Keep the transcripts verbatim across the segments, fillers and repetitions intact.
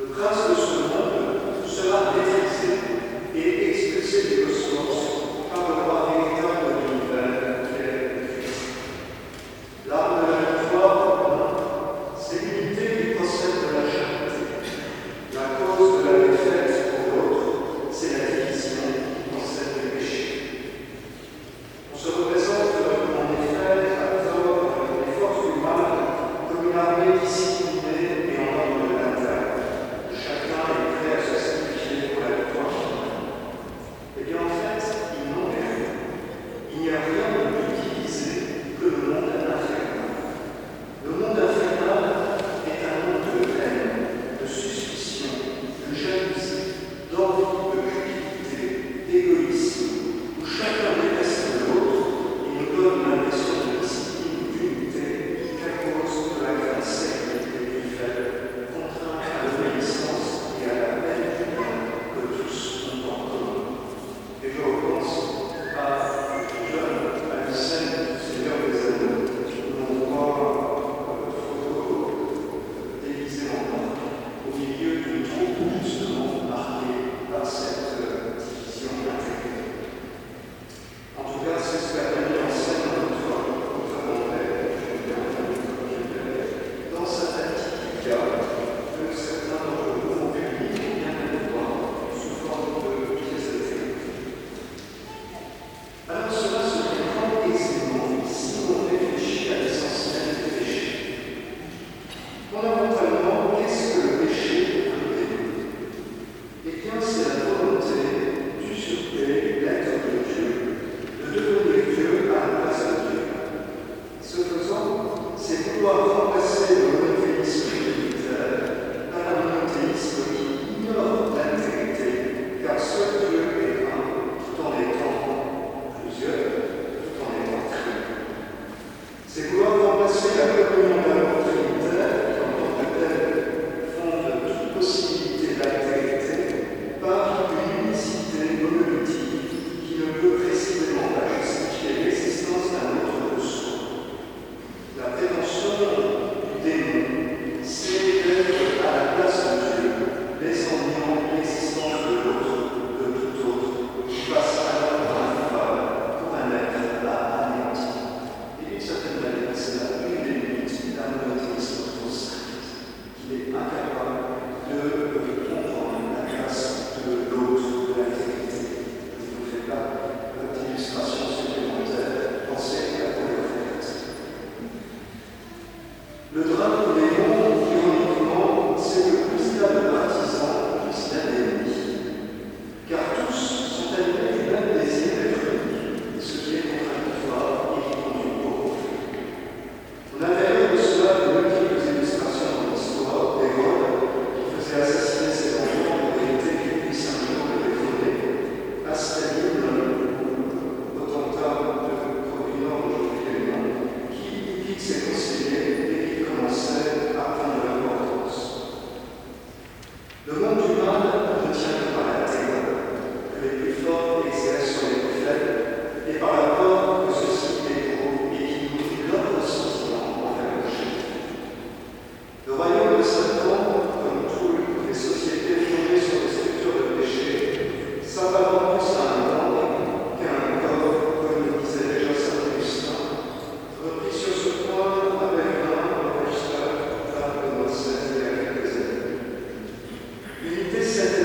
Unité cette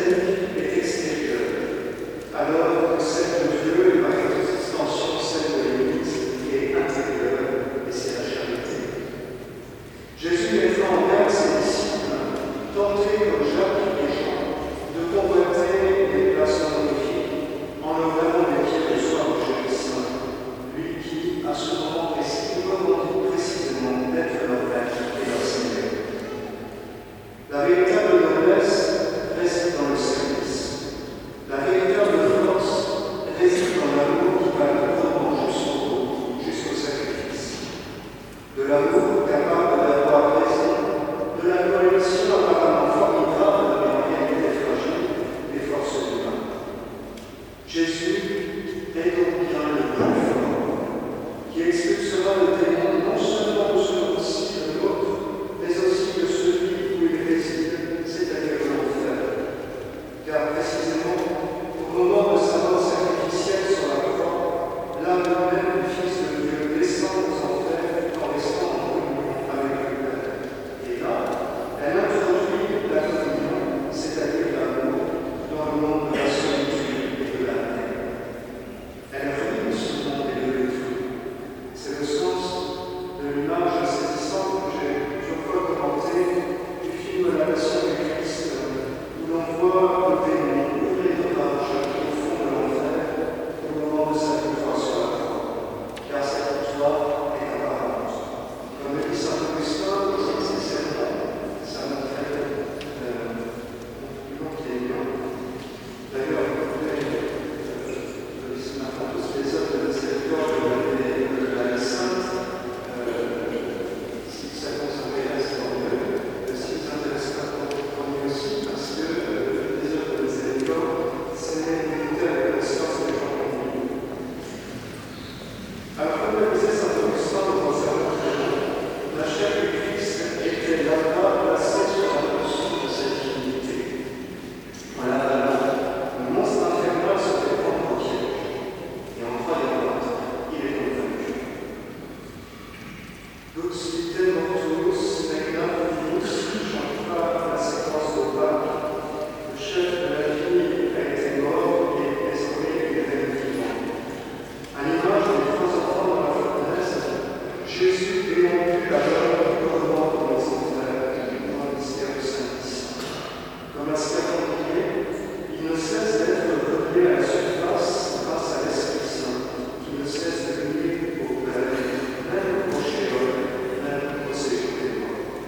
Comme un scaphandrier, il ne cesse d'être relevé à la surface grâce à l'Esprit Saint, qui ne cesse de venir au Père, même au Shéol, même au séjour des morts.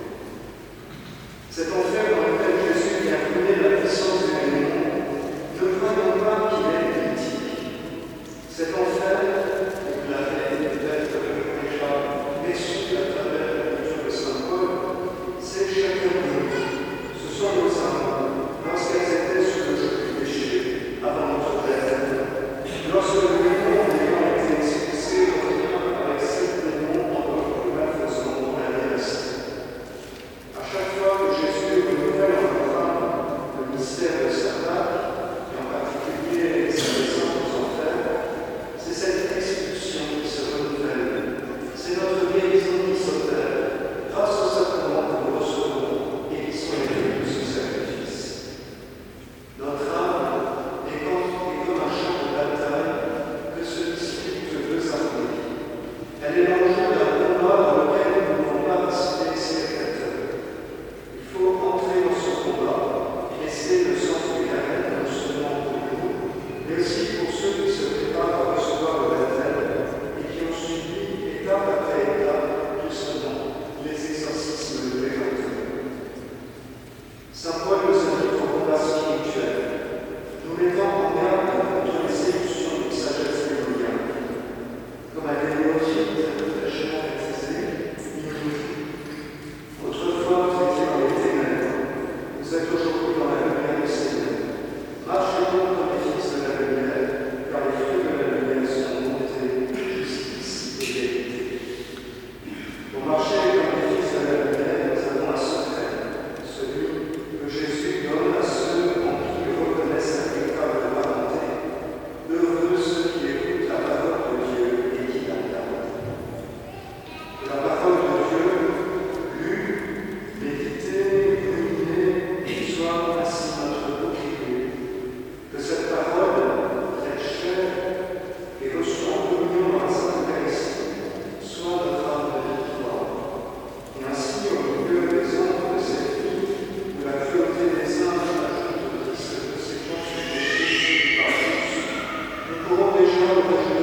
Cet enfer dans lequel Jésus vient brûler la puissance du démon, ne croyons pas qu'il est politique. Cet enfer, vous l'avez peut-être déjà perçu à travers la lecture de Saint Paul, c'est chacun de nous. Ce sont nos âmes, lorsqu'elles étaient sous le joug du péché, avant notre baptême, lorsque le démon ayant été expulsé revient avec sept démons encore plus malfaisants dans la vie restée. À chaque fois que Jésus renouvelle en notre âme le mystère de sa Pâque, et en particulier sa descente aux enfers, c'est cette expulsion qui se renouvelle. C'est notre guérison qui s'opère grâce au sacrement que nous recevons et qui sont les fruits de ce sacrifice. Notre âme est comme, est comme un champ de bataille que se disputent deux armées. Elle est l'enjeu d'un combat dans lequel nous ne pouvons pas rester spectateurs. Il faut entrer dans ce combat, laisser le sang de l'arène non seulement pour nous, mais aussi pour ceux qui se préparent à recevoir le baptême et qui ont suivi étape après étape, justement, les exorcismes de l'évangile. Saint Paul nous invite au combat spirituel, nous mettant en garde contre les séductions d'une sagesse démoniaque. Comme un néophyte fraîchement baptisé, il nous dit « Autrefois vous étiez dans les ténèbres, vous êtes aujourd'hui dans la lumière du Seigneur. Marchez donc comme les fils de la lumière, car les fruits de la lumière sont bonté, justice et vérité. » Pour marcher comme les fils de la lumière, nous avons un secret, celui que Jésus donne à ceux en qui il reconnaît sa véritable parenté. Heureux ceux qui écoutent la parole de Dieu et qui la gardent. Que la parole de Dieu, lue, méditée, ruminée, soit ainsi notre bouclier. Que cette parole, très chère et reçue en communion dans la Sainte Eucharistie, soit notre arme de victoire. Et ainsi, au milieu des ombres de cette vie, où la cruauté des singes ajoute au risque de ces gens péchés par tous, nous pourrons déjà nous réjouir